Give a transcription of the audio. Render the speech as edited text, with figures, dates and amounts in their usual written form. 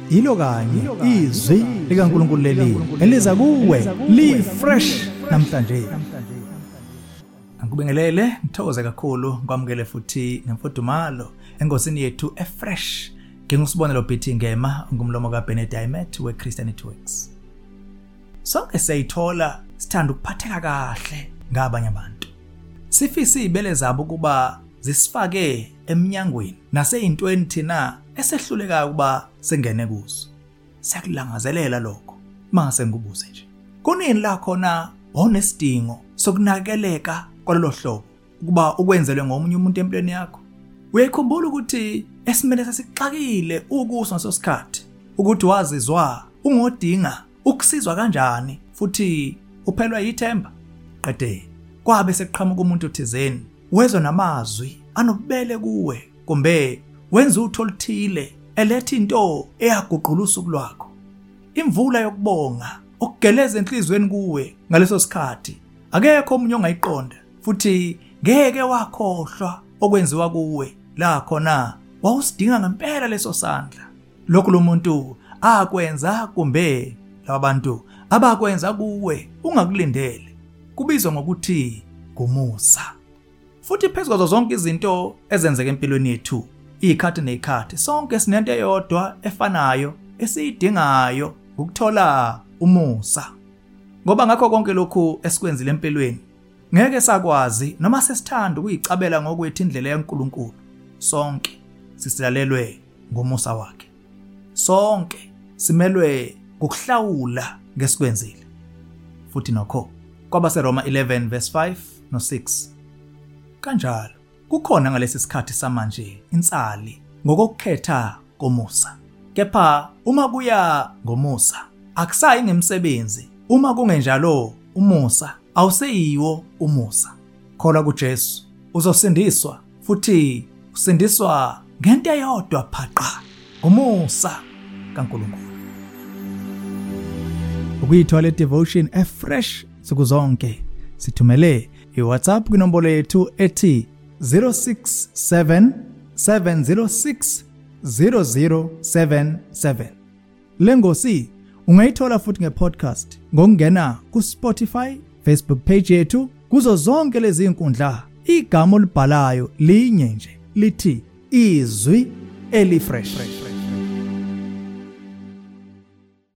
ilo kanye izwi likaNkulunkulu leli eliza kuwe li fresh namhlanje. Angikubingelele, ngithokoze kakhulu kwamukele futhi nemfudumalo engosini yethu efresh. Ngingusibonelo Betty Ngema, ngumlomo kaBenedict weChristianity Works. Sonke siyithola sithanda ukuphatheka kahle ngabanye abantu. Sifisa izibele zabo kuba zisifake eminyangweni naseyintweni thina esehluleka ukuba singene kuzo. Siyakulangazelela lokho mase ngikubuze nje. Kunini la khona onesidingo sokunakeleka kwalelo hlobo ukuba ukwenzelwe ngomunye umuntu empilweni yakho? Uyakhumbula ukuthi esimele sasixakile ukuso ngasosikhathi ukuthi wazizwa ungodinga ukusizwa kanjani futhi uphelwa yithemba? Qede kwabe seqhamuka umuntu thizeni wezwe namazwi anobubele kuwe kumbe wenza utho oluthile eletha into eyaguqula usuku lwakho. Imvula yokubonga okugeleza enhlizweni kuwe ngaleso sikhathi akekho omunye ongayiqonda futhi ngeke wakhohlwa okwenziwa kuwe la khona wawusidinga ngempela leso sandla. Lokho lo muntu akwenza kumbe labantu abakwenza kuwe ungakulindele kubizwa ngokuthi ngumusa. Futhi phezulu zonke izinto ezenzeka empilweni yethu, ikhathi nekhathi sonke sinento eyodwa efanayo esiyidingayo ukuthola umusa. Ngoba ngakho konke lokhu esikwenzile empilweni ngeke sakwazi noma sesithanda ukuyicabela ngokwethu indlela yaNkulunkulu. Sonke sisilalelwe ngomusa wakhe. Sonke simelwe ukuhlawula ngesikwenzile. Futhi nokho kwabaseRoma 11 verse 5 no 6. Kanjalo kukhona ngalesi sikhathi samanje insali ngokukhetha komusa. Kepha uma kuya ngomusa akusayi ngemsebenzi. Uma kungenjalo umusa awuseyiwo umusa. Khola kuJesu uzosindiswa futhi usindiswa ngento eyodwa phaqa, umusa kaNkulunkulu. Ukuyithola devotion efresh sikuzonke sithumele iWhatsApp kwinombolo yethu ethi 0677060077. Lengosi ungayithola futhi ngepodcast ngokungena kuSpotify, Facebook page yethu, kuzo zonke lezi inkundla. Igama olibhalayo linye nje lithi izwi elifresh.